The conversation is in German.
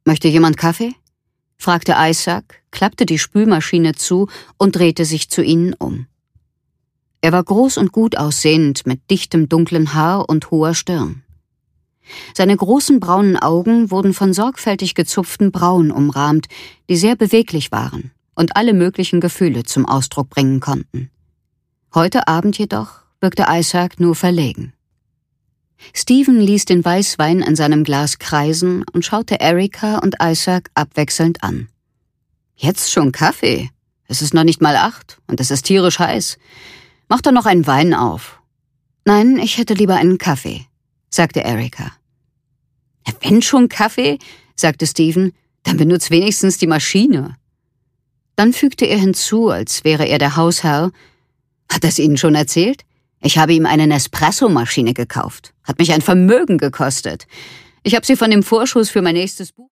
Möchte jemand Kaffee?« fragte Isaac, klappte die Spülmaschine zu und drehte sich zu ihnen um. Er war groß und gut aussehend, mit dichtem dunklen Haar und hoher Stirn. Seine großen braunen Augen wurden von sorgfältig gezupften Brauen umrahmt, die sehr beweglich waren und alle möglichen Gefühle zum Ausdruck bringen konnten. Heute Abend jedoch wirkte Isaac nur verlegen. Stephen ließ den Weißwein in seinem Glas kreisen und schaute Erika und Isaac abwechselnd an. »Jetzt schon Kaffee? Es ist noch nicht mal 8 und es ist tierisch heiß. Mach doch noch einen Wein auf.« »Nein, ich hätte lieber einen Kaffee«, sagte Erika. »Wenn schon Kaffee«, sagte Stephen, »dann benutzt wenigstens die Maschine.« Dann fügte er hinzu, als wäre er der Hausherr: »Hat das Ihnen schon erzählt? Ich habe ihm eine Nespresso-Maschine gekauft. Hat mich ein Vermögen gekostet. Ich habe sie von dem Vorschuss für mein nächstes Buch